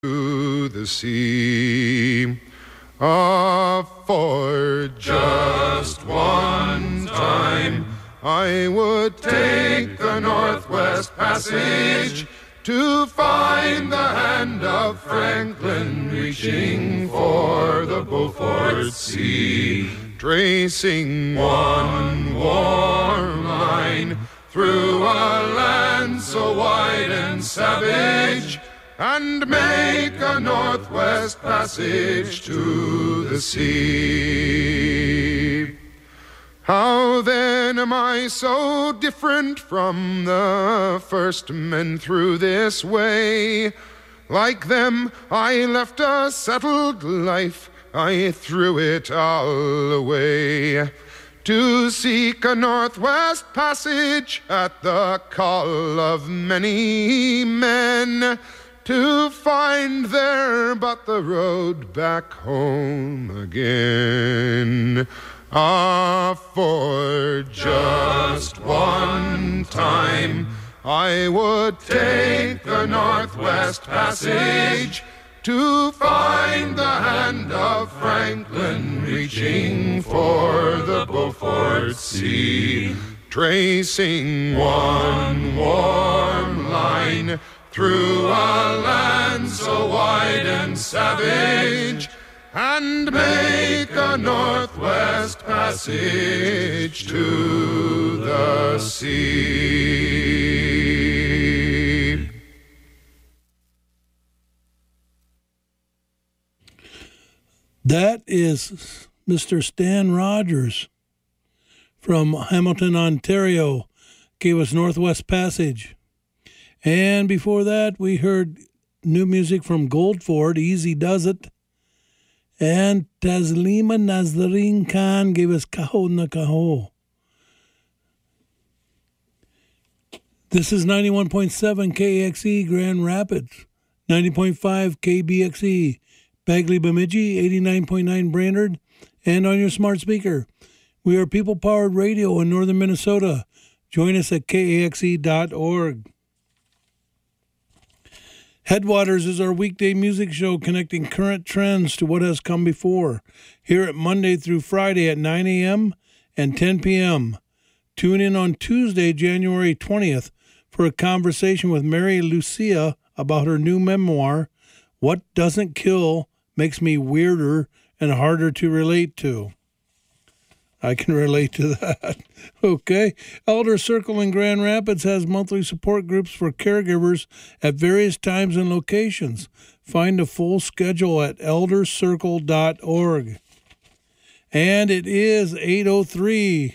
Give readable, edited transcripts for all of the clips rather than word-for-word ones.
to the sea. For just one time I would take the Northwest Passage to find the hand of Franklin reaching for the Beaufort Sea, tracing one warm line through a land so wide and savage, and make a Northwest Passage to the sea. How then am I so different from the first men through this way? Like them, I left a settled life, I threw it all away, to seek a Northwest Passage at the call of many men, to find there but the road back home again. For just one time I would take the Northwest Passage to find the hand of Franklin reaching for the Beaufort Sea, tracing one warm line through a land so wide and savage, and make a Northwest Passage to the sea. That is Mr. Stan Rogers from Hamilton, Ontario, gave us Northwest Passage. And before that, we heard new music from Goldford, Easy Does It. And Taslima Nazarene Khan gave us Kaho na Kaho. This is 91.7 KXE Grand Rapids, 90.5 KBXE Bagley Bemidji, 89.9 Brainerd, and on your smart speaker. We are people-powered radio in northern Minnesota. Join us at kaxe.org. Headwaters is our weekday music show connecting current trends to what has come before. Hear it Monday through Friday at 9 a.m. and 10 p.m. Tune in on Tuesday, January 20th, for a conversation with Mary Lucia about her new memoir, What Doesn't Kill Makes Me Weirder and Harder to Relate to. I can relate to that. Okay. Elder Circle in Grand Rapids has monthly support groups for caregivers at various times and locations. Find a full schedule at eldercircle.org. And it is 8:03.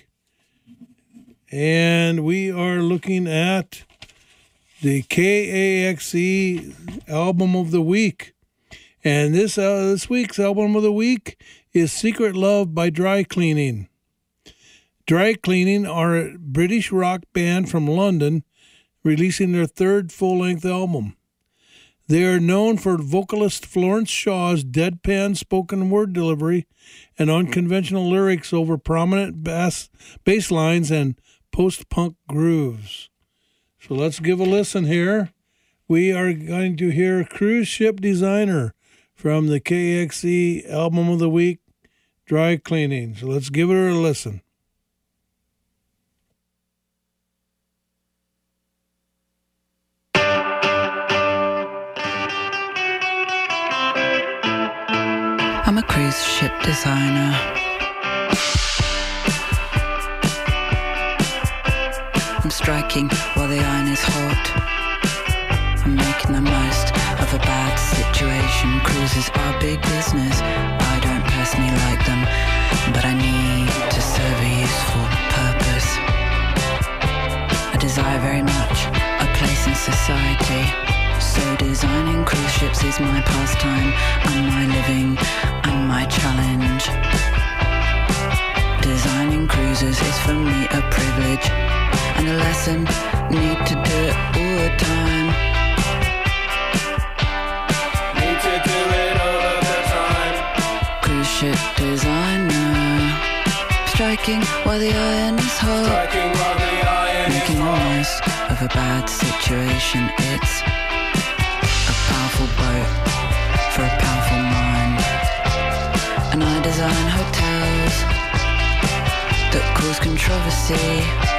And we are looking at the KAXE Album of the Week. And this week's Album of the Week is Secret Love by Dry Cleaning. Dry Cleaning are a British rock band from London, releasing their third full-length album. They are known for vocalist Florence Shaw's deadpan spoken word delivery and unconventional lyrics over prominent bass lines and post-punk grooves. So let's give a listen here. We are going to hear Cruise Ship Designer from the KXE Album of the Week, Dry Cleaning. So let's give it a listen. I'm a cruise ship designer. I'm striking while the iron is hot. I'm making the most of a bad situation. Cruises are big business. I don't personally like them, but I need to serve a useful purpose. I desire very much a place in society. So designing cruise ships is my pastime, and my living, and my challenge. Designing cruises is for me a privilege, and a lesson, need to do it all the time. Need to do it all of the time. Cruise ship designer, striking while the iron is hot. Striking while the iron making is hot. The most of a bad situation. It's powerful boat controversy.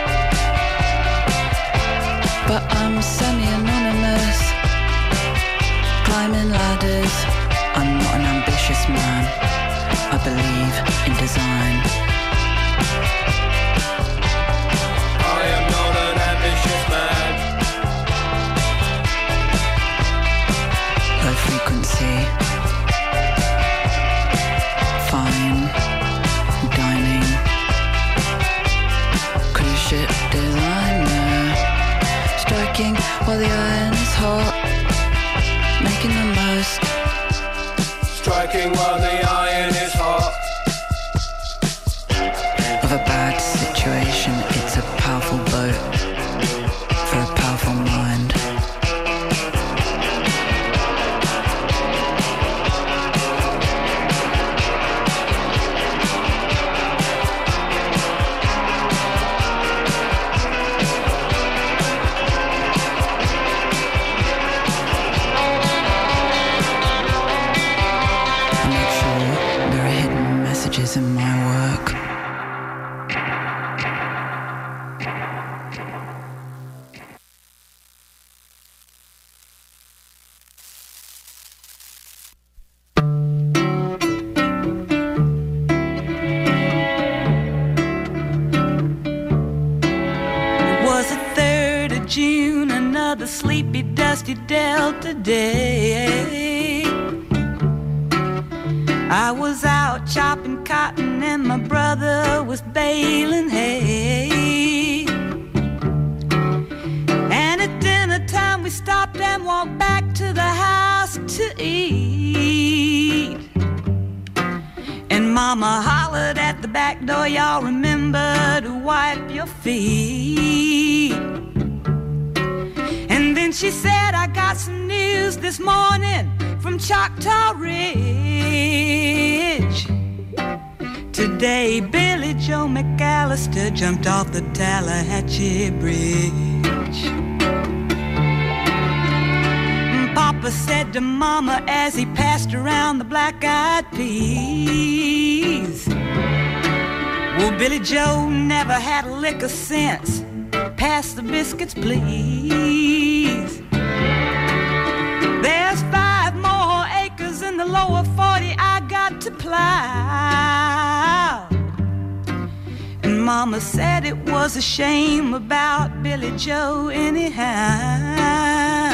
But I'm semi-anonymous, climbing ladders. I'm not an ambitious man, I believe in design. I am not an ambitious man. Low frequency, fine dining, cruise ship designer, striking while the iron is hot, making the most. Striking while the iron is hot. Of a bad situation, it's a powerful boat for a powerful mind. In my work. It was the 3rd of June, another sleepy, dusty Delta day. I was out chopping cotton and my brother was baling hay. And at dinner time we stopped and walked back to the house to eat. And Mama hollered at the back door, y'all remember to wipe your feet. And then she said, I got some news this morning from Choctaw Ridge. Today, Billy Joe McAllister jumped off the Tallahatchie Bridge. Papa said to Mama as he passed around the black-eyed peas, well, Billy Joe never had a lick of sense. Pass the biscuits, please. There's 5 more acres in the lower 40 I got to plow. And Mama said it was a shame about Billy Joe anyhow.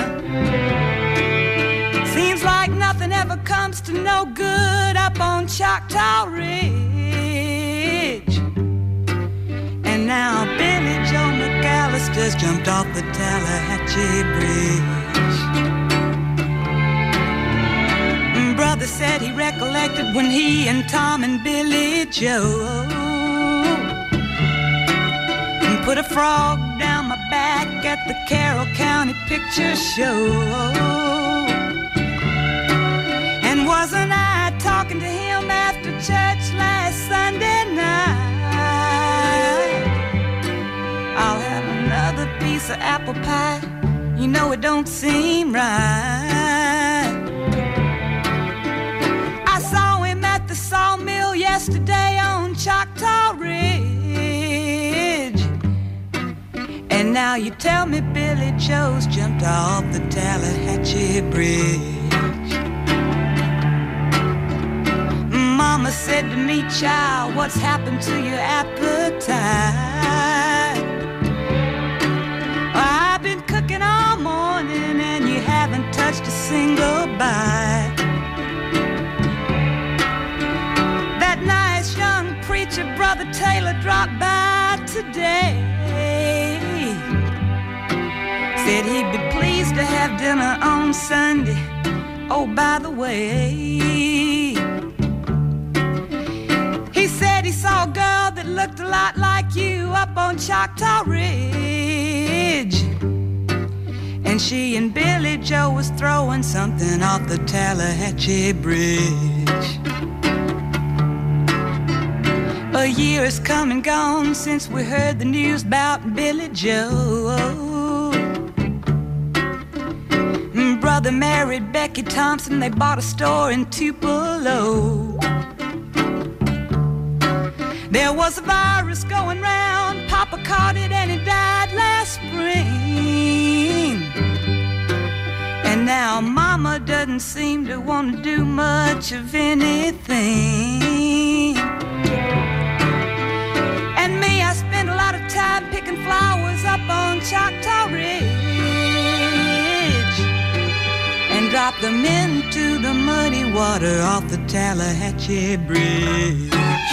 Seems like nothing ever comes to no good up on Choctaw Ridge. And now Billy Joe McAllister's jumped off the Tallahatchie Bridge. Brother said he recollected when he and Tom and Billy Joe put a frog down my back at the Carroll County Picture Show. And wasn't I talking to him after church last Sunday night? I'll have another piece of apple pie. You know it don't seem right. I saw him at the sawmill yesterday on Choctaw Ridge. And now you tell me Billy Joe's jumped off the Tallahatchie Bridge. Mama said to me, child, what's happened to your appetite? I've been cooking all morning and you haven't touched a single bite. That nice young preacher, Brother Taylor, dropped by today. Said he'd be pleased to have dinner on Sunday. Oh, by the way, he said he saw a girl that looked a lot like you up on Choctaw Ridge. And she and Billy Joe was throwing something off the Tallahatchie Bridge. A year has come and gone since we heard the news about Billy Joe. Brother married Becky Thompson, they bought a store in Tupelo. There was a virus going round, Papa caught it and he died last spring. And now Mama doesn't seem to want to do much of anything. And me, I spend a lot of time picking flowers up on Choctaw Ridge and drop them into the muddy water off the Tallahatchie Bridge.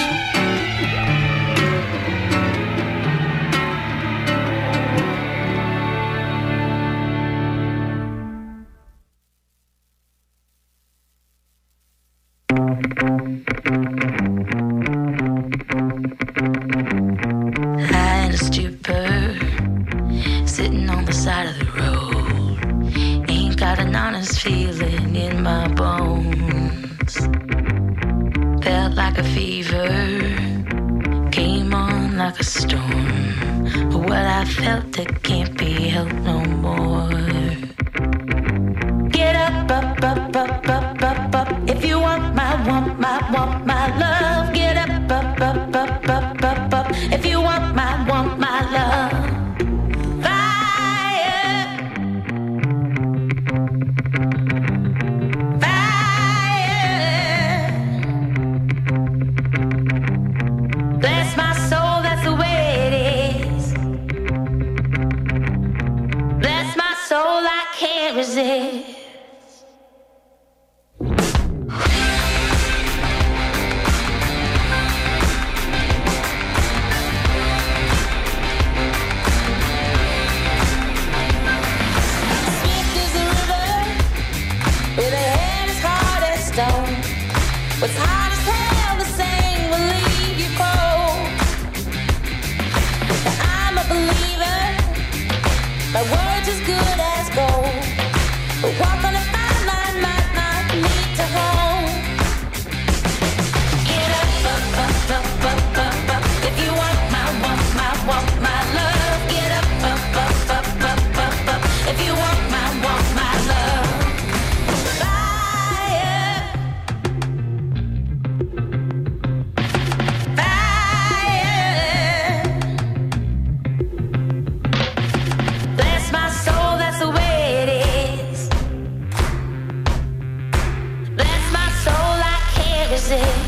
Feeling in my bones, felt like a fever, came on like a storm. But what I felt, it can't be helped no more. Get up, up, up, up, up, up, up. If you want my love. Get up, up, up, up, up, up, up. If you want my love. Resist. Swift as a river, with a head as hard as stone. What's hard as hell, the same will leave you cold. Now I'm a believer, my word's as good as gold. But walk on a fine line, might not lead to home. Get up, up, up, up, up, up, up. If you want my love. Get up, up, up, up, up, up, up. If you want my love. Fire, fire. Bless my soul, that's the way it is. Bless my soul, I can't resist.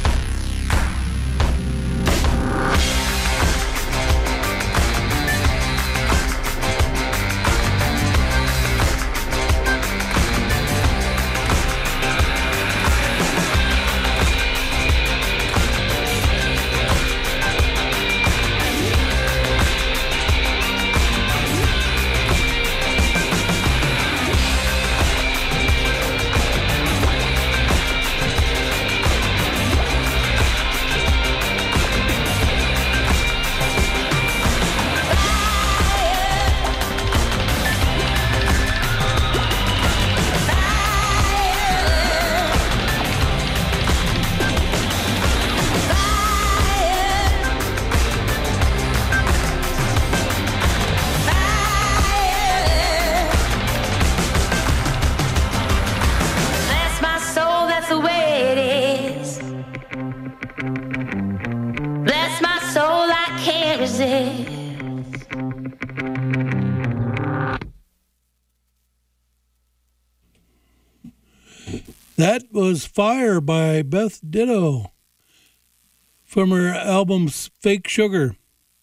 That was Fire by Beth Ditto from her album Fake Sugar.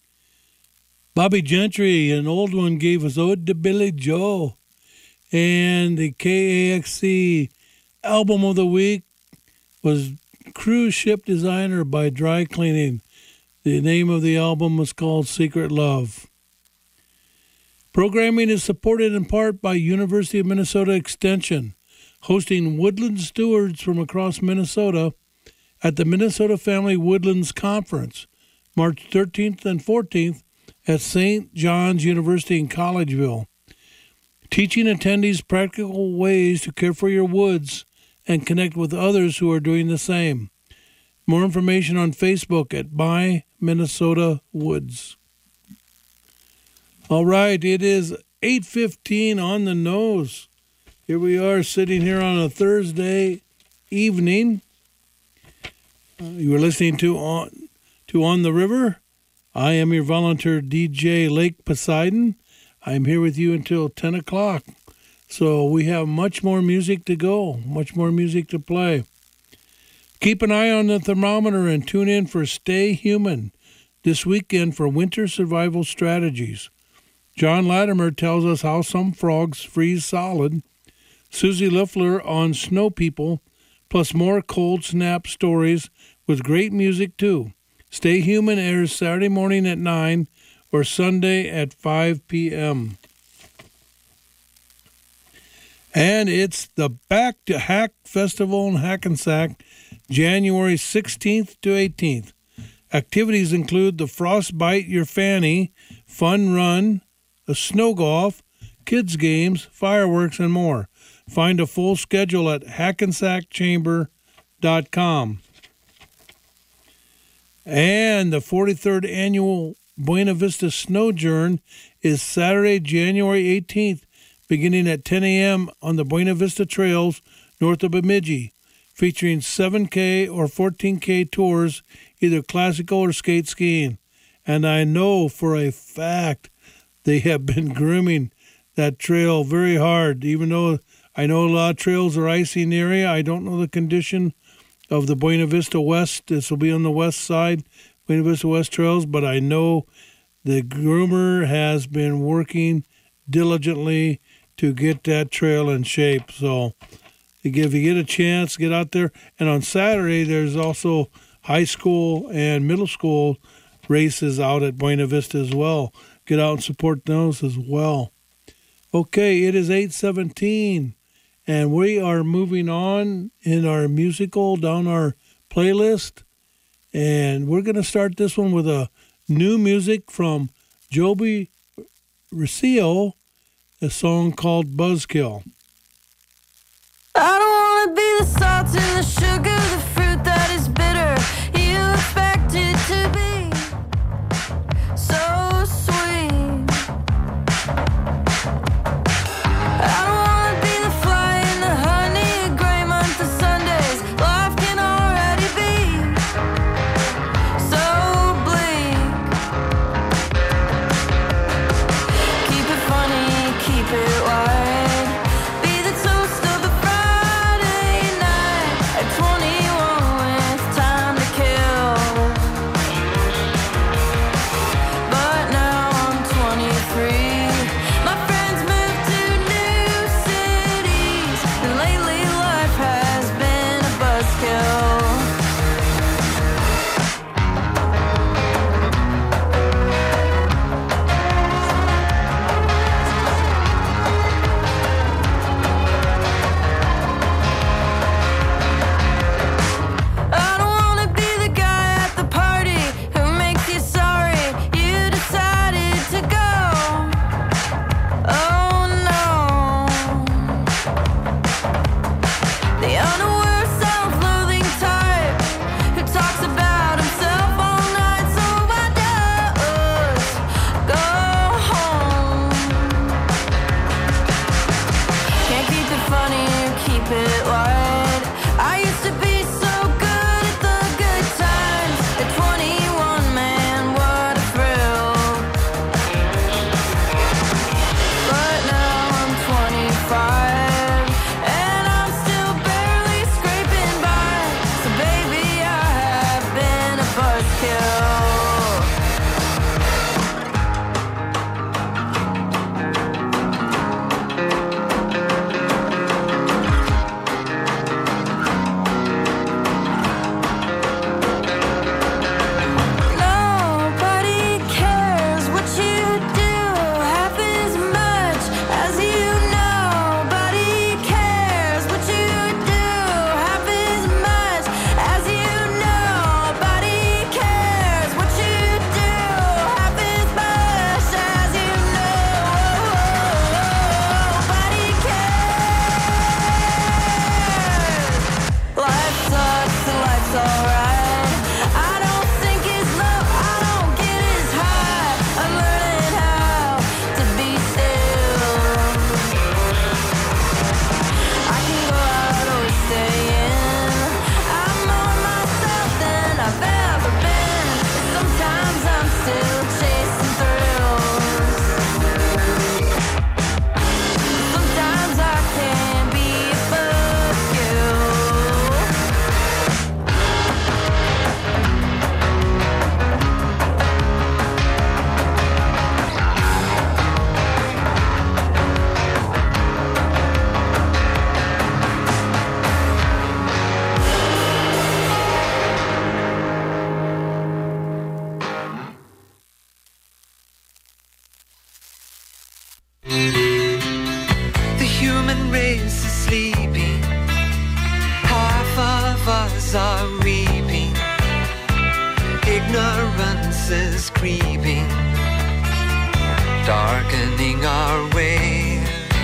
Bobby Gentry, an old one, gave us Ode to Billy Joe. And the KAXC album of the week was Cruise Ship Designer by Dry Cleaning. The name of the album was called Secret Love. Programming is supported in part by University of Minnesota Extension, hosting woodland stewards from across Minnesota at the Minnesota Family Woodlands Conference, March 13th and 14th at St. John's University in Collegeville. Teaching attendees practical ways to care for your woods and connect with others who are doing the same. More information on Facebook at My Minnesota Woods. All right, it is 8:15 on the nose. Here we are sitting here on a Thursday evening. You were listening to to On the River. I am your volunteer DJ, Lake Poseidon. I'm here with you until 10 o'clock. So we have much more music to go, much more music to play. Keep an eye on the thermometer and tune in for Stay Human this weekend for winter survival strategies. John Latimer tells us how some frogs freeze solid. Susie Liffler on Snow People, plus more cold snap stories with great music too. Stay Human airs Saturday morning at 9 or Sunday at 5 p.m. And it's the Back to Hack Festival in Hackensack, January 16th to 18th. Activities include the Frostbite Your Fanny, Fun Run, a snow golf, kids games, fireworks, and more. Find a full schedule at hackensackchamber.com. And the 43rd Annual Buena Vista Snowjourn is Saturday, January 18th, beginning at 10 a.m. on the Buena Vista Trails north of Bemidji, featuring 7K or 14K tours, either classical or skate skiing. And I know for a fact they have been grooming that trail very hard. Even though I know a lot of trails are icy in the area, I don't know the condition of the Buena Vista West. This will be on the west side, Buena Vista West Trails, but I know the groomer has been working diligently to get that trail in shape. So if you get a chance, get out there. And on Saturday, there's also high school and middle school races out at Buena Vista as well. Get out and support those as well. Okay, it is 8:17, and we are moving on in our musical down our playlist. And we're going to start this one with a new music from Joby Rocio, a song called Buzzkill. I don't want to be the salt and the sugar, the fruit that is bitter. You expect it to be so sweet. I don't want to be the fly in the honey, a gray month of Sundays. Life can already be so bleak. Keep it funny, keep it wide. Be the toast of a Friday. seeds are reaping, ignorance is creeping, darkening our way.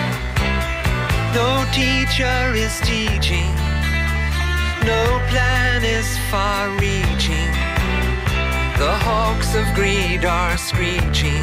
No teacher is teaching, no plan is far-reaching. The hawks of greed are screeching,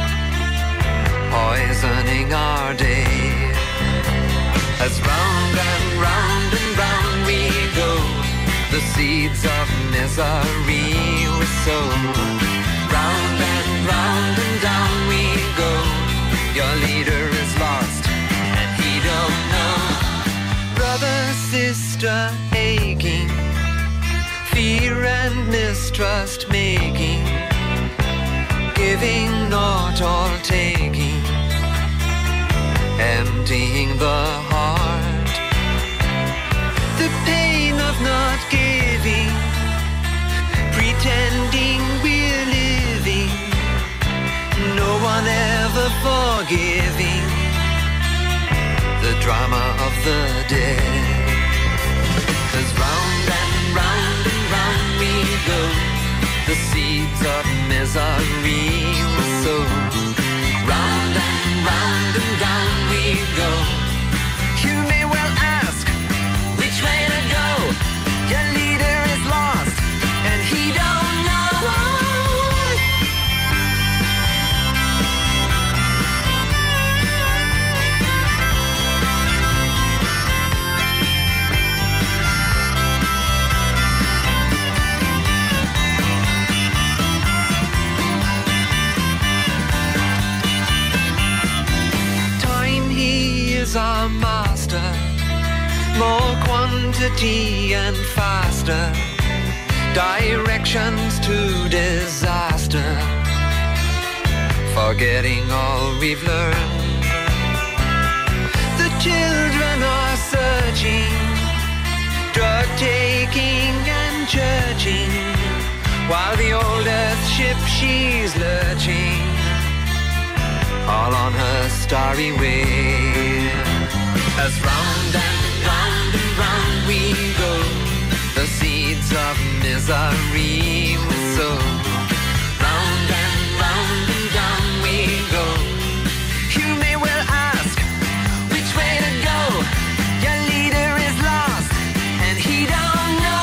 poisoning our day. As round and round we go, the seeds of misery we sow. Round and down we go, your leader is lost and he don't know. Brother, sister, aching, fear and mistrust making, giving not all taking, emptying the heart. The pain of not giving, pretending we're living, no one ever forgiving, the drama of the dead. 'Cause round and round we go, the seeds of misery we sow. Round and down we go. You may well ask, which way to go? Your leader is lost and he don't know. Our master, more quantity and faster, directions to disaster, forgetting all we've learned. The children are searching, drug taking and churching, while the old earth ship she's lurching, all on her starry way. As round and round we go, the seeds of misery we sow. Round and down we go. You may well ask, which way to go? Your leader is lost and he don't know.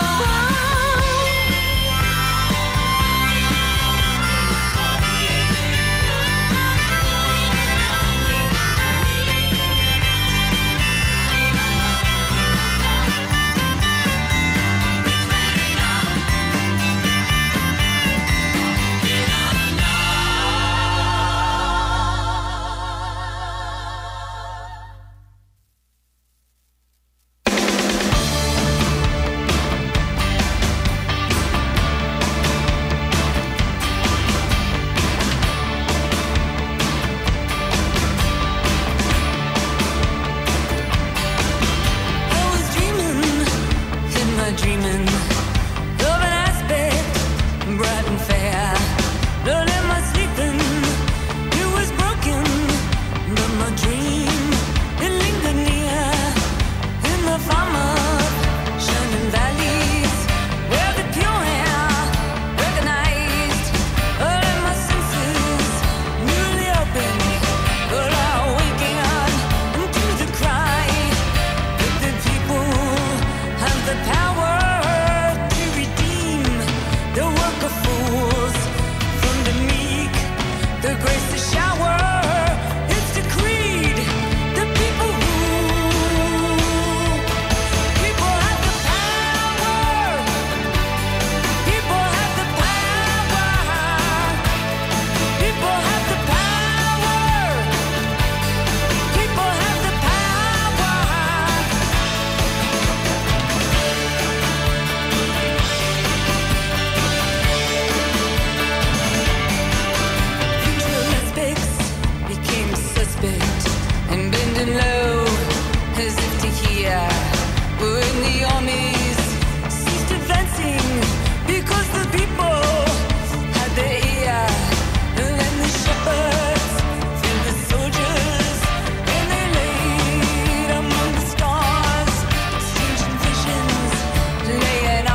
Laying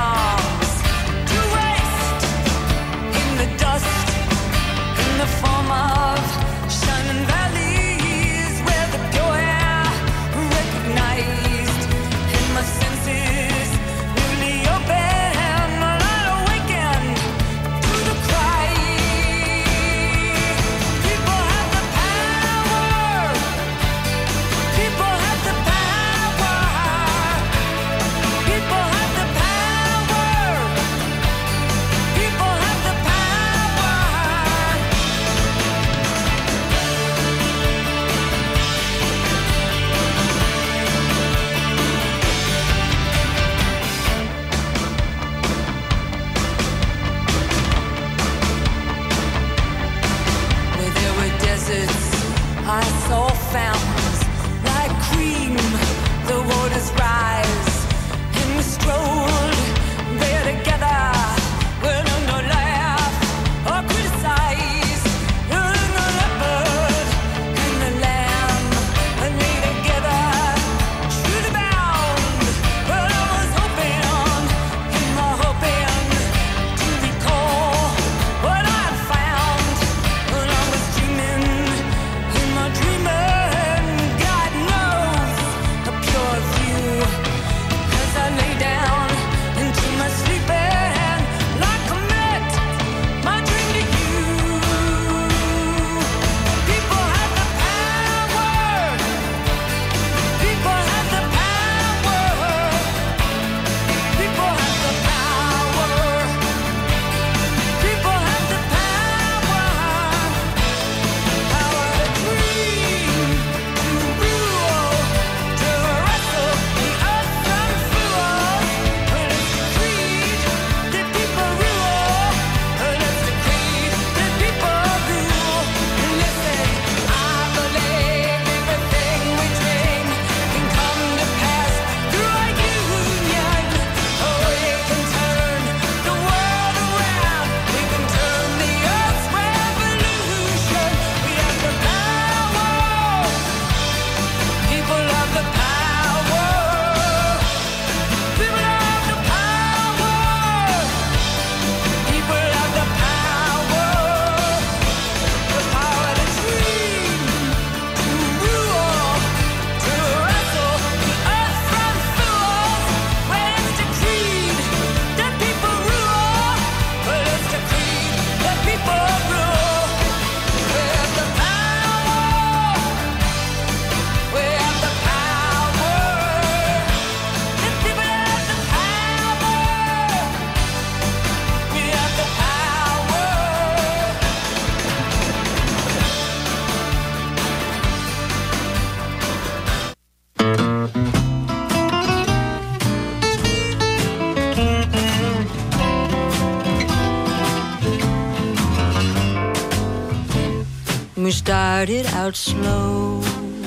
we started out slow.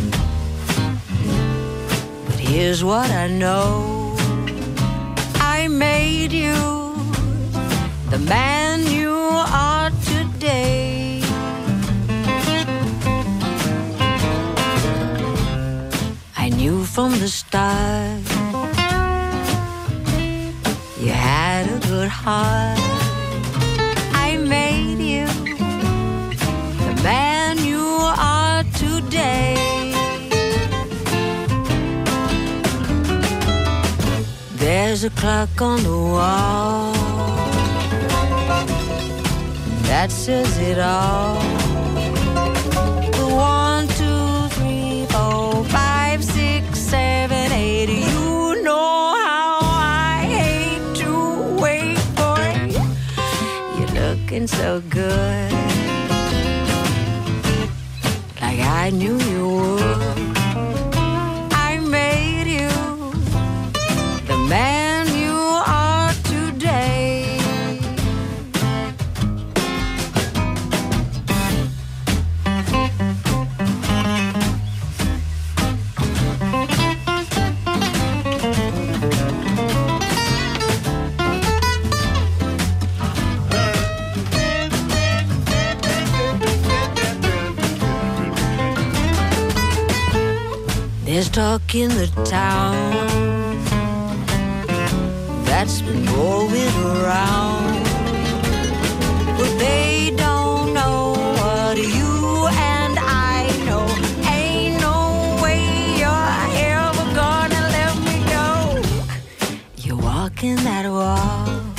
But here's what I know. I made you the man you are today. I knew from the start you had a good heart. I made you the man you are today. There's a clock on the wall that says it all. The 1, 2, 3, 4, 5, 6, 7, 8. You know how I hate to wait for you. You're looking so good, like I knew you would. I made you the man you are today. There's talk in the town that's been going around, but they don't know what you and I know. Ain't no way you're ever gonna let me go. You're walking that walk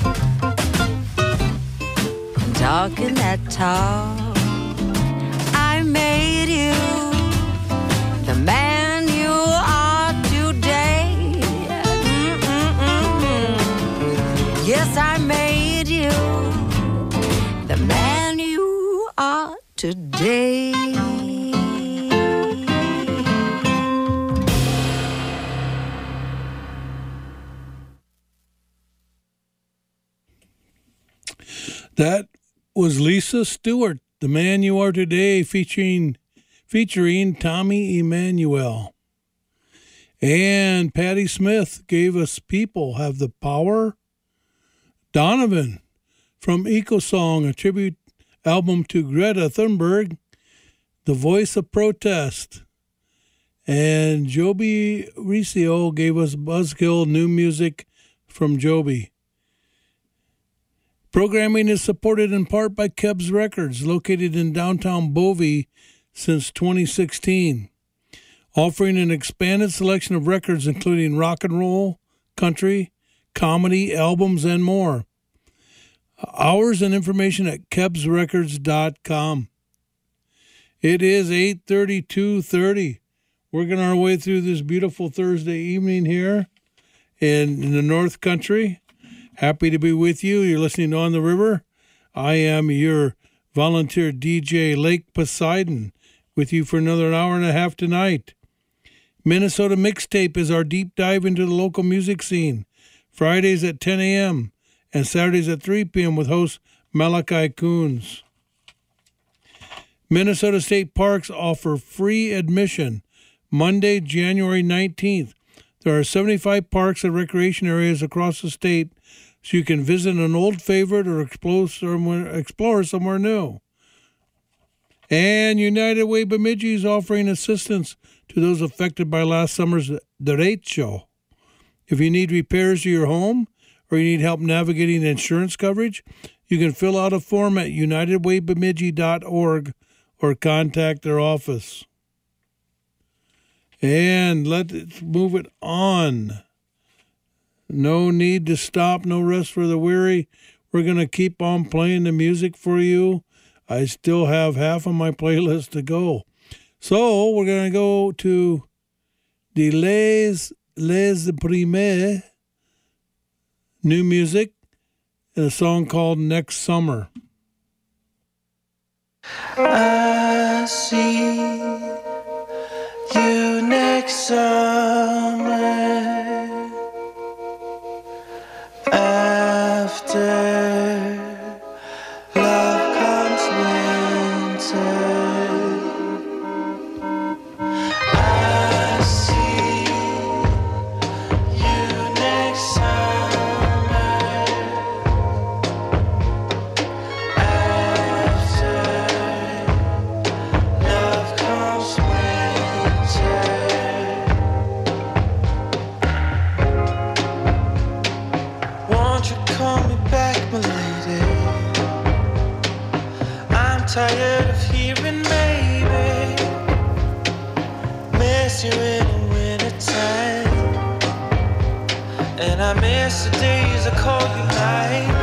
and talking that talk. I made you the man you are today. Yes, I made you the man you are today. That was Lisa Stewart, The Man You Are Today, featuring Tommy Emmanuel. And Patti Smith gave us People Have the Power. Donovan from EcoSong, a tribute album to Greta Thunberg, The Voice of Protest. And Joby Riccio gave us Buzzkill, new music from Joby. Programming is supported in part by Kebs Records, located in downtown Bovey since 2016, offering an expanded selection of records including rock and roll, country, comedy, albums, and more. Hours and information at kebsrecords.com. It is 8:32:30. Working our way through this beautiful Thursday evening here in the North Country. Happy to be with you. You're listening to On the River. I am your volunteer DJ, Lake Poseidon, with you for another hour and a half tonight. Minnesota Mixtape is our deep dive into the local music scene. Fridays at 10 a.m. and Saturdays at 3 p.m. with host Malachi Coons. Minnesota State Parks offer free admission Monday, January 19th. There are 75 parks and recreation areas across the state, so you can visit an old favorite or explore somewhere new. And United Way Bemidji is offering assistance to those affected by last summer's derecho. If you need repairs to your home or you need help navigating insurance coverage, you can fill out a form at unitedwaybemidji.org or contact their office. And let's move it on. No need to stop, no rest for the weary. We're going to keep on playing the music for you. I still have half of my playlist to go. So we're going to go to Les Primes, new music, and a song called Next Summer. I see you next summer after love comes winter. tired of hearing baby miss you in the wintertime, and I miss the days I call you night.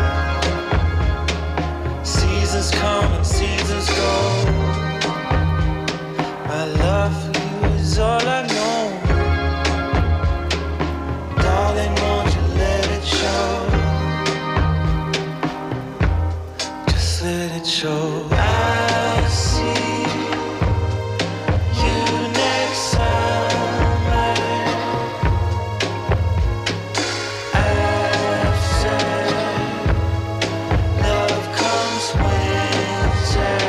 Seasons come and seasons go. My love for you is all I know. Darling, won't you let it show? Just let it show. I'll see you next summer. After love comes winter.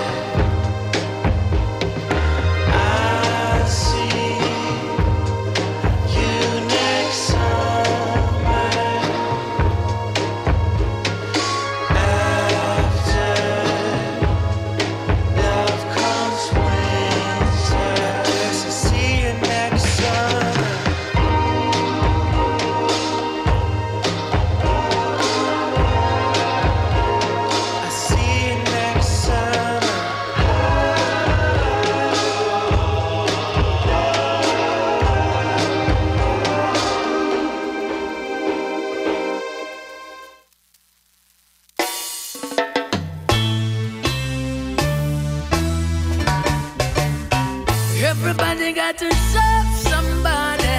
I'll see you next summer. After love comes winter. Yes, I'll see you next summer. I'll see you next summer. Everybody got to serve somebody.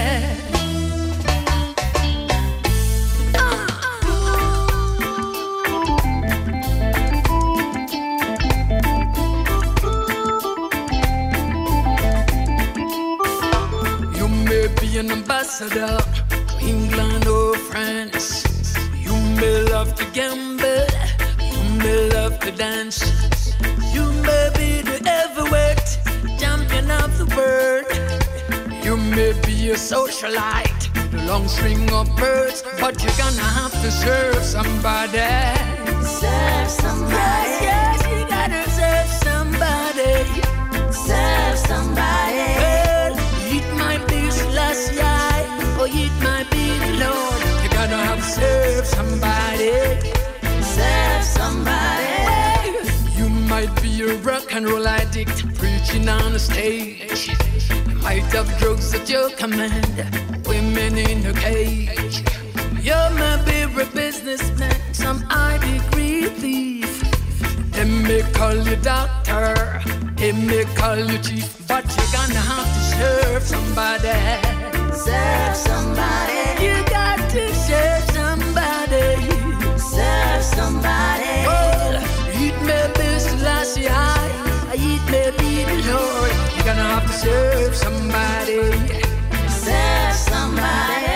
You may be an ambassador to England or France. You may love to gamble. You may love to dance. You may be the heavyweight champion of the world. You may be a socialite with a long string of birds, but you're gonna have to serve somebody. Serve somebody. Yes, you gotta serve somebody. Serve somebody. Well, it might be Selassie, or it might be the Lord. You're gonna have to serve somebody. Serve somebody. You might be a rock and roll addict preaching on a stage. You might have drugs at your command, women in a cage. You may be a businessman, some high degree thief. They may call you doctor, they may call you chief, but you're gonna have to serve somebody. Serve somebody. You got to serve somebody. Serve somebody. Well, it may be Selassie, it may be the Lord. You're gonna have to serve somebody. Serve somebody.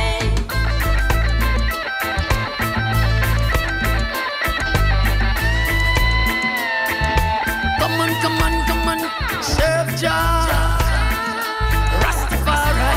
Come on, come on, come on, serve Jah, Rastafari.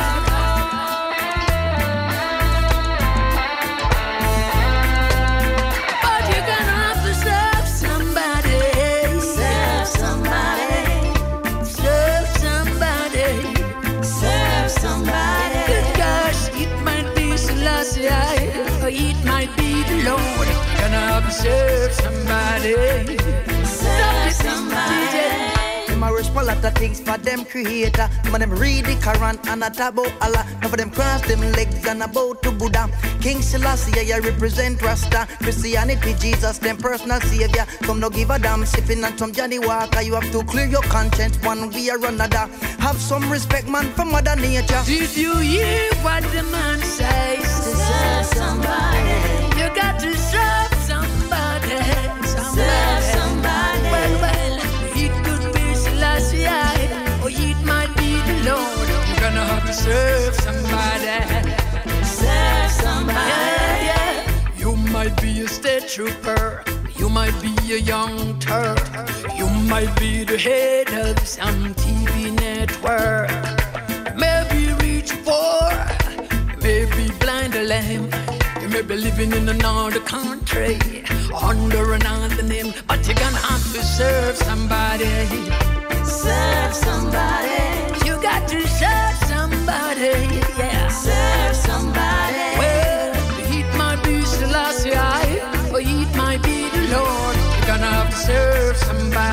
But you're gonna have to serve somebody. Serve somebody. Serve somebody. Serve somebody. Because it might be Selassie, or it might be the Lord. You're gonna have to serve somebody. Serve somebody. Them a rush for a lot of things for them creator. Some of them read the Quran and a about Allah. Some of them cross them legs and about to Buddha. King Selassie, I represent Rasta. Christianity, Jesus, them personal savior. Some no give a damn sipping and some Johnny Walker. You have to clear your conscience one way or another. Have some respect, man, for Mother Nature. Did you hear what the man says? To serve somebody. You got to serve somebody. Serve somebody. Well, it could be Selassie, or it might be the Lord. You're gonna have to serve somebody. Serve somebody. Yeah, yeah. You might be a state trooper. You might be a young Turk. You might be the head of some TV network. Maybe rich poor. Maybe blind or lame. You may be living in another country under another name, but you're gonna have to serve somebody. Serve somebody. You got to serve somebody. Yeah. Serve somebody. Well, it might be Selassie, or it might be the Lord. You're gonna have to serve somebody.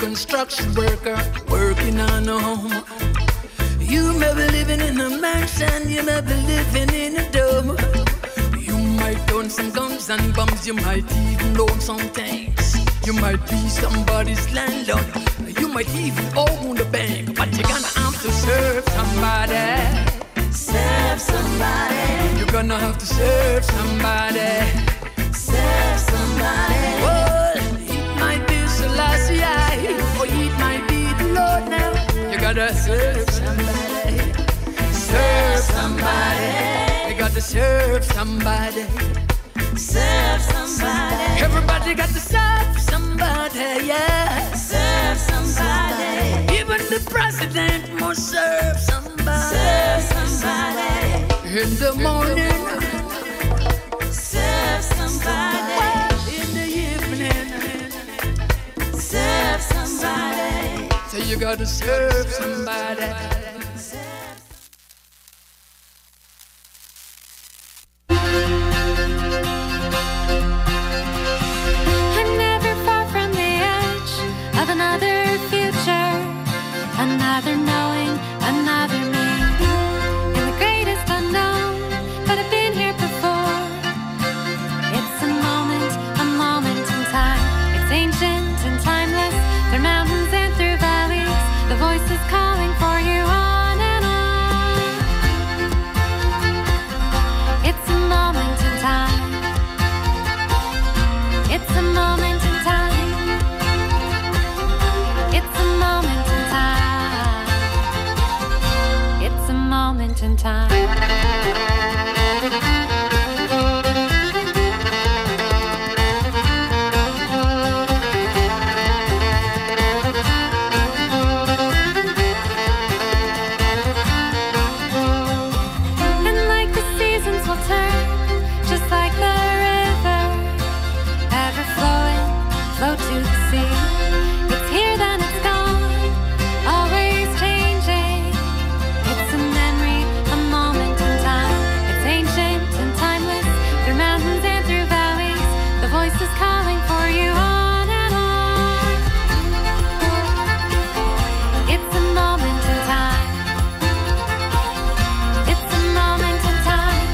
construction worker working on a home. You may be living in a mansion, you may be living in a dome. You might own some guns and bombs, you might even own some tanks. You might be somebody's landlord, you might even own a bank, but you're gonna have to serve somebody. Serve somebody. You're gonna have to serve somebody. Serve somebody. Well, it might be Selassie, or it might be the Lord now. You gotta serve somebody. Serve somebody. You gotta serve somebody. Serve somebody. Everybody got to serve somebody, yeah. Serve somebody. Even the president must serve somebody. Serve somebody. In the morning. Serve somebody. In the evening. Serve somebody. So you gotta serve somebody. I'm never far from the edge of another future, another knowing, another me. In the greatest unknown, but I've been here before. It's a moment in time. It's ancient and timeless. Through mountains and through valleys, the voice is calling for you on and on. It's a moment in time. It's a moment in time. It's a moment in time. It's a moment in time. And like the seasons will turn, just like the river, ever flowing, flow to the sea. It's here, then it's gone, always changing. It's a memory, a moment in time. It's ancient and timeless. Through mountains and through valleys, the voice is calling for you on and on. It's a moment in time. It's a moment in time.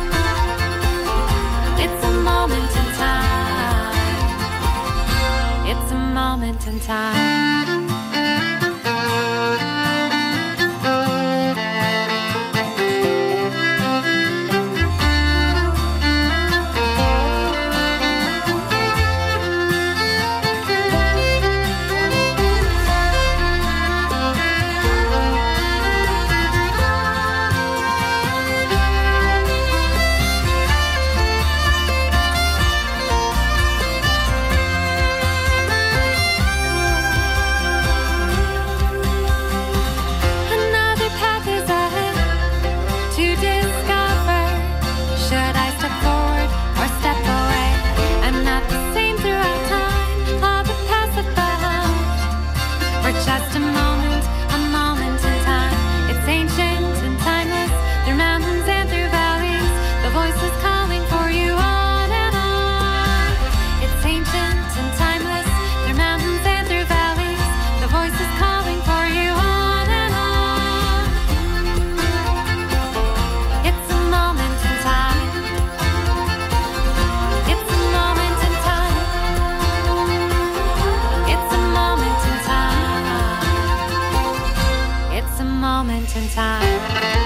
It's a moment in time. It's a moment in time. Another path is ahead to discover. Should I step forward or step away? I'm not the same throughout time. All the past left behind. We're just a moment in time. It's ancient and timeless. Through mountains and through valleys, the voice is calling for you on and on. It's ancient and timeless. Through mountains and through valleys, the voice is calling for you on and on. It's a moment in time. It's a moment in time. It's a moment in time. It's a moment in time.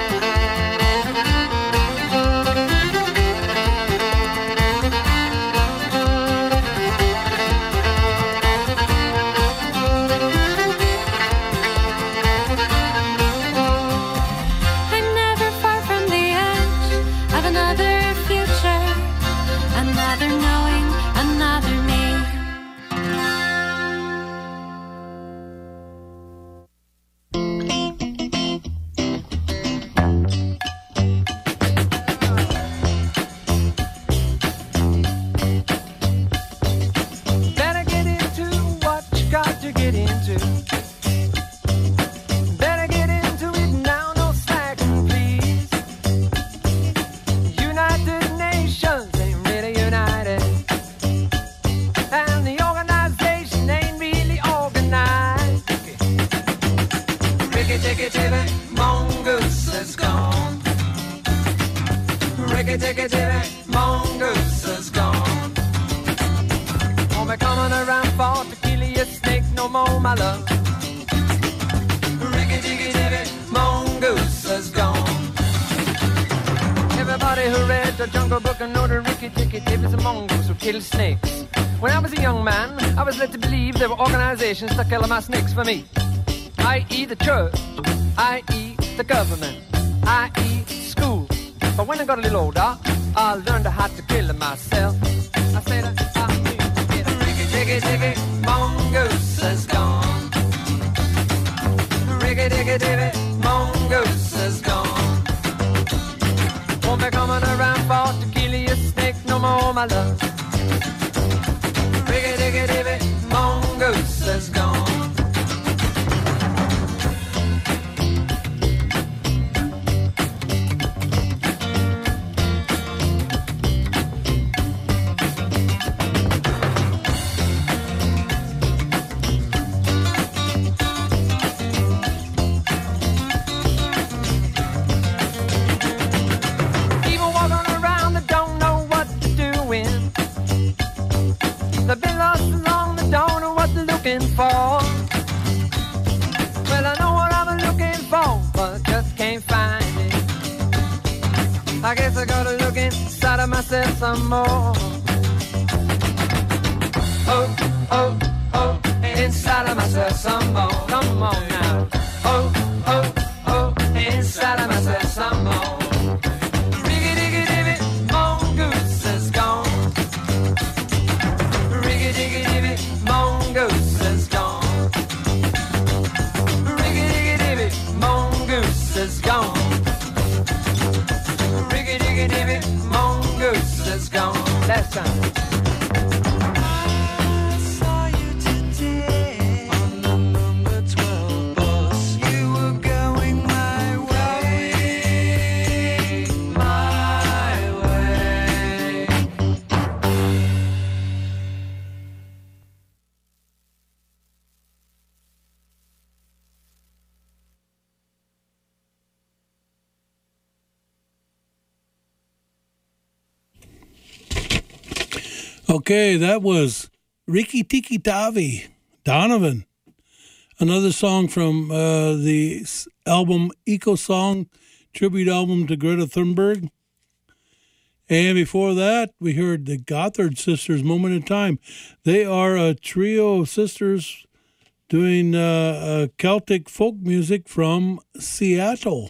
I'm never far from the edge of another future, another knowing, another me. Riggy-diggy-diggy, mongoose is gone. Won't be coming around for to kill you, snake no more, my love. Riggy-diggy-diggy, mongoose is gone. Everybody who read the Jungle Book and know the Ricky-Tikky-Tip is a mongoose who kills snakes. When I was a young man, I was led to believe there were organizations to kill my snakes for me. I.e. the church, I.e. the government, I.e. school. But when I got a little older, I learned how to kill myself. I said, Riggy-diggy-diggy, mongoose is gone. Riggy-diggy-diggy, mongoose is gone. Won't be coming around for to kill you, snake no more, my love. Riggy-diggy-diggy, mongoose is gone. For. Well, I know what I'm looking for, but just can't find it. I guess I gotta look inside of myself some more. Oh, oh, oh, inside of myself some more. Come on now. Oh, oh, oh, inside of myself some more. Riggy-diggy-diggy, mongoose is gone. Riggy-diggy-diggy, mongoose. Is gone. Riggy-diggy-diggy, mongoose is gone. Last time. I saw you today on the number 12 bus. You were going my way, my way. Okay, that was Rikki-Tikki-Tavi, Donovan. Another song from the album Eco Song, tribute album to Greta Thunberg. And before that, we heard the Gothard Sisters, Moment in Time. They are a trio of sisters doing Celtic folk music from Seattle.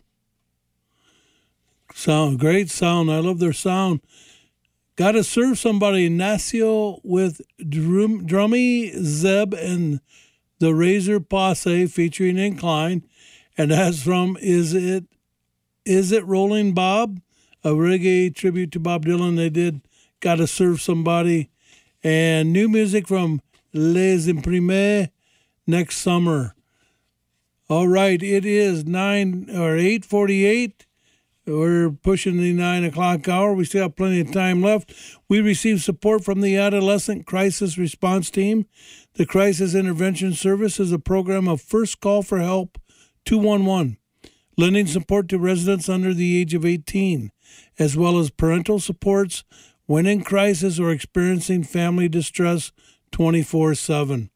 Great sound. I love their sound. Gotta Serve Somebody, Nacio with Drummy, Zeb, and the Razor Posse featuring Incline. And that's from Is It Rolling Bob? A reggae tribute to Bob Dylan. They did Gotta Serve Somebody. And new music from Les Imprimés, Next Summer. All right, it is 8:48. We're pushing the 9 o'clock hour. We still have plenty of time left. We received support from the Adolescent Crisis Response Team. The Crisis Intervention Service is a program of First Call for Help 211, lending support to residents under the age of 18, as well as parental supports when in crisis or experiencing family distress 24/7.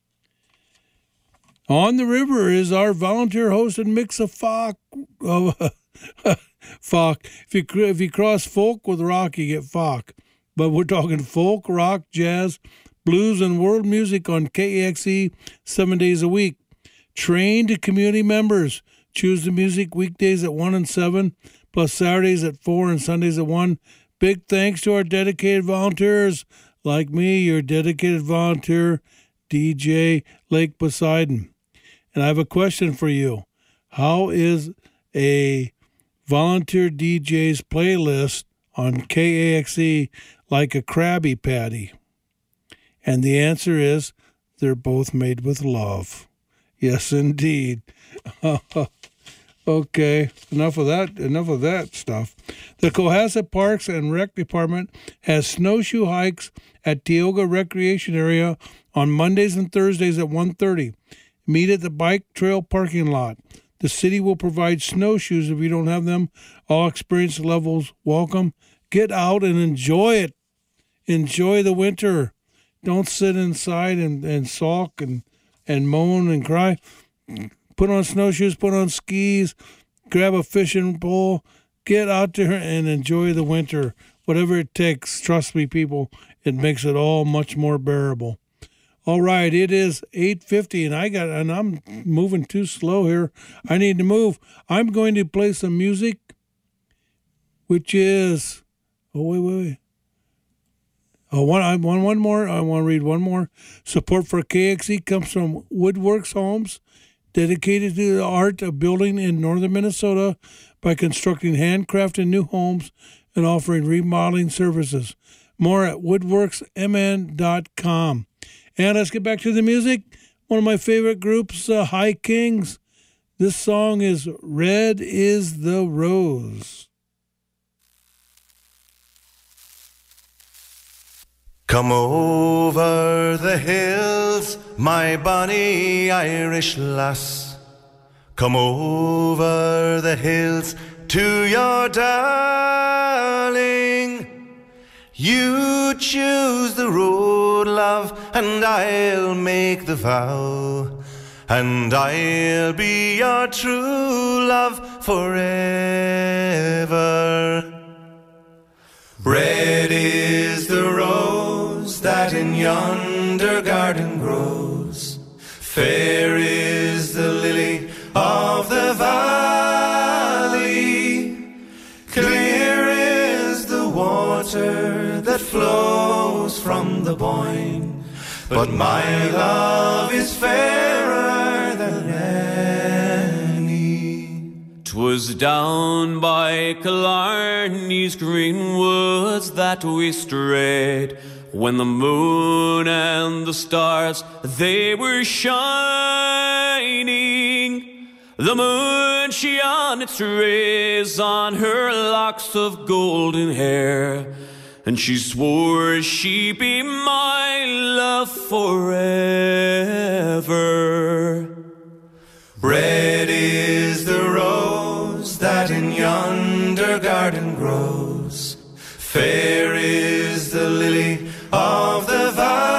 On the river is our volunteer-hosted mix of folk. Folk. If you cross folk with rock, you get folk. But we're talking folk, rock, jazz, blues, and world music on KAXE 7 days a week. Trained community members choose the music weekdays at 1 and 7, plus Saturdays at 4 and Sundays at 1. Big thanks to our dedicated volunteers like me, your dedicated volunteer, DJ Lake Poseidon. And I have a question for you. How is a volunteer DJ's playlist on KAXE like a Krabby Patty? And the answer is they're both made with love. Yes, indeed. Okay, enough of that stuff. The Cohasset Parks and Rec Department has snowshoe hikes at Tioga Recreation Area on Mondays and Thursdays at 1:30. Meet at the bike trail parking lot. The city will provide snowshoes if you don't have them. All experience levels welcome. Get out and enjoy it. Enjoy the winter. Don't sit inside and sulk and moan and cry. Put on snowshoes, put on skis, grab a fishing pole, get out there and enjoy the winter. Whatever it takes, trust me, people, it makes it all much more bearable. All right, it is 8:50, and I'm moving too slow here. I need to move. I'm going to play some music, which is wait. Oh, one more. I want to read one more. Support for KXE comes from Woodworks Homes, dedicated to the art of building in northern Minnesota by constructing handcrafted new homes and offering remodeling services. More at woodworksmn.com. And let's get back to the music. One of my favorite groups, High Kings. This song is Red is the Rose. Come over the hills, my bonny Irish lass. Come over the hills to your darling. You choose the road, love, and I'll make the vow. And I'll be your true love forever. Red is the rose that in yonder garden grows. Fair is the lily of the valley. Clear is the water that flows from the Boyne. But my love is fairer than any. 'Twas down by Killarney's green woods that we strayed, when the moon and the stars, they were shining. The moon shone its rays on her locks of golden hair, and she swore she'd be my love forever. Red is the rose that in yonder garden grows. Fair is the lily of the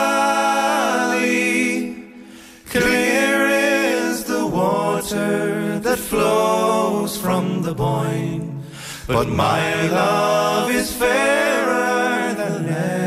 valley. Clear is the water that flows from the Boyne. But my love is fairer than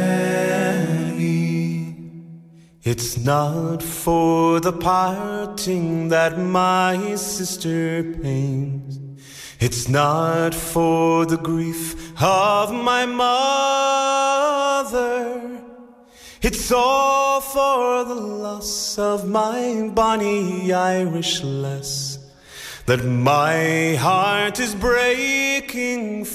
any. It's not for the parting that my sister pains. It's not for the grief of my mother. It's all for the loss of my bonny Irish lass, that my heart is breaking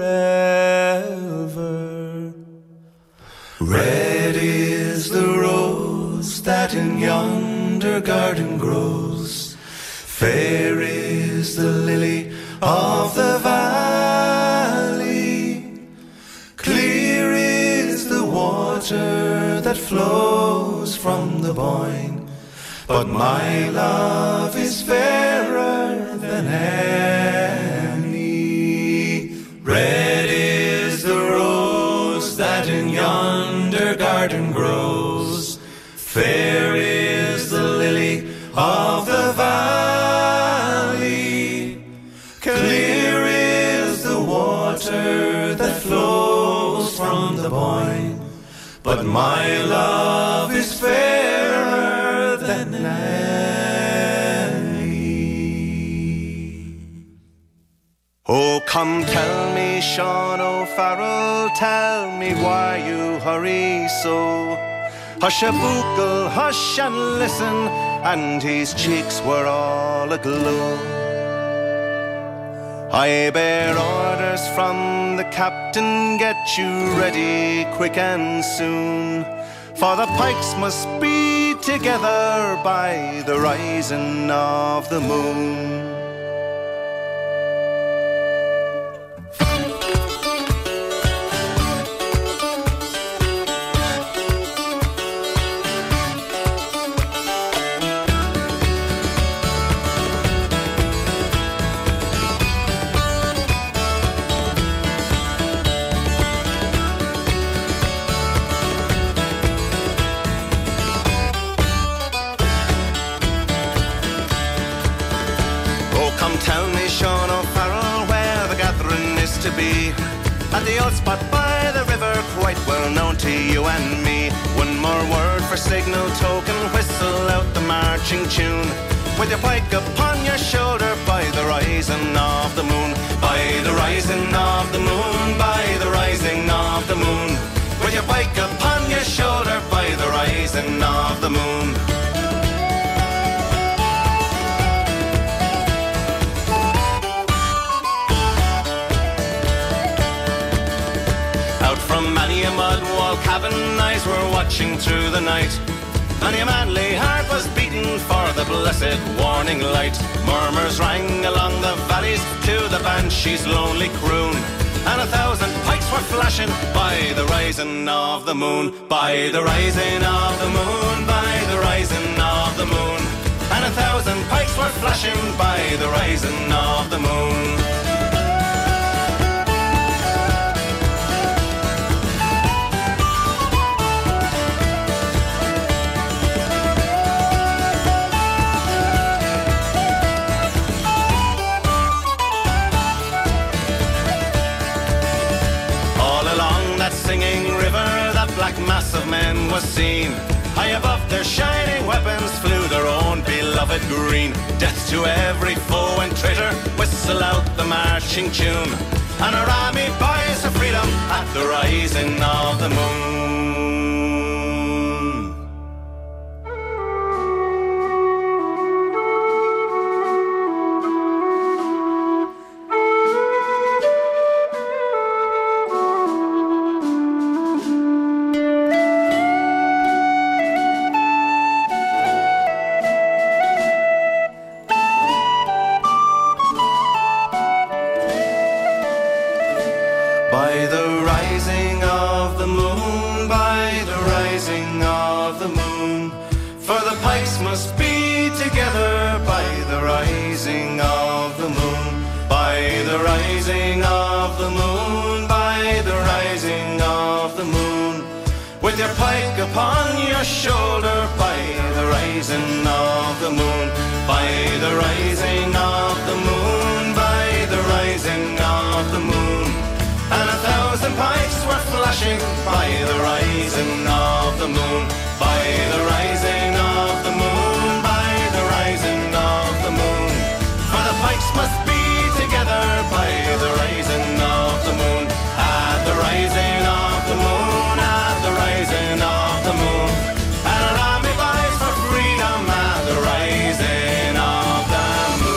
forever. Red is the rose that in yonder garden grows. Fair is the lily of the valley. Clear is the water that flows from the Boyne. But my love is fairer than any. Red is the rose that in yonder garden grows. Fair is the lily of the valley. Clear is the water that flows from the Boyne. But my love is fairer than any. Oh, come tell me, Sean O'Farrell, tell me why you hurry so. Hush a bugle, hush and listen, and his cheeks were all aglow. I bear orders from the captain, get you ready quick and soon, for the pikes must be together by the rising of the moon. to be at the old spot by the river, quite well known to you and me. One more word for signal token, whistle out the marching tune. With your pike upon your shoulder by the rising of the moon. By the rising of the moon, by the rising of the moon. With your pike upon your shoulder by the rising of the moon. Out from many a mud wall cabin, eyes were watching through the night. Many a manly heart was beating for the blessed warning light. Murmurs rang along the valleys to the banshee's lonely croon. And 1,000 pikes were flashing by the rising of the moon. By the rising of the moon, by the rising of the moon. And 1,000 pikes were flashing by the rising of the moon. Singing river, that black mass of men was seen. High above their shining weapons flew their own beloved green. Death to every foe and traitor, whistle out the marching tune. And our army buys for freedom at the rising of the moon. By the rising of the moon, by the rising of the moon, for the pikes must be together by the rising of the moon. By the rising of the moon, by the rising of the moon, with your pike upon your shoulder by the rising of the moon. By the rising of the moon, by the rising of the moon. And 1,000 pikes were flashing by the rising of the moon. By the rising of the moon, by the rising of the moon. For the pikes must be together by the rising of the moon. At the rising of the moon, at the rising of the moon. And an army buys for freedom at the rising of the moon.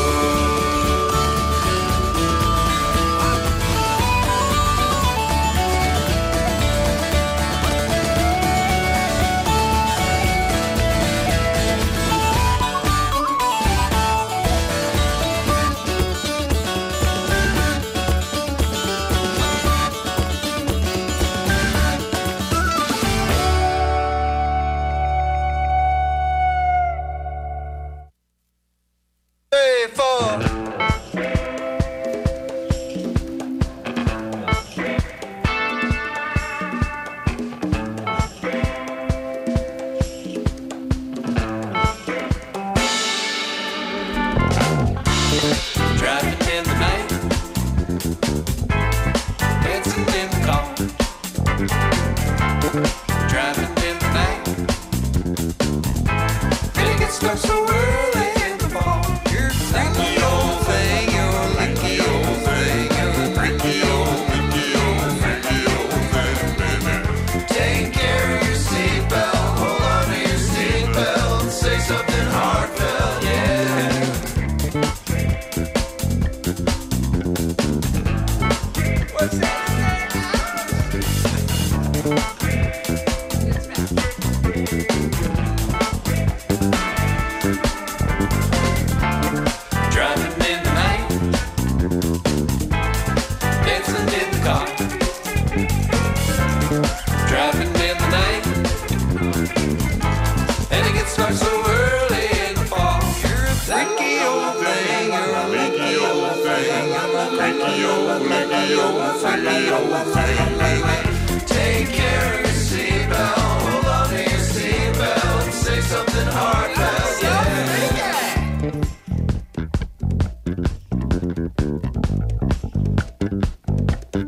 Take care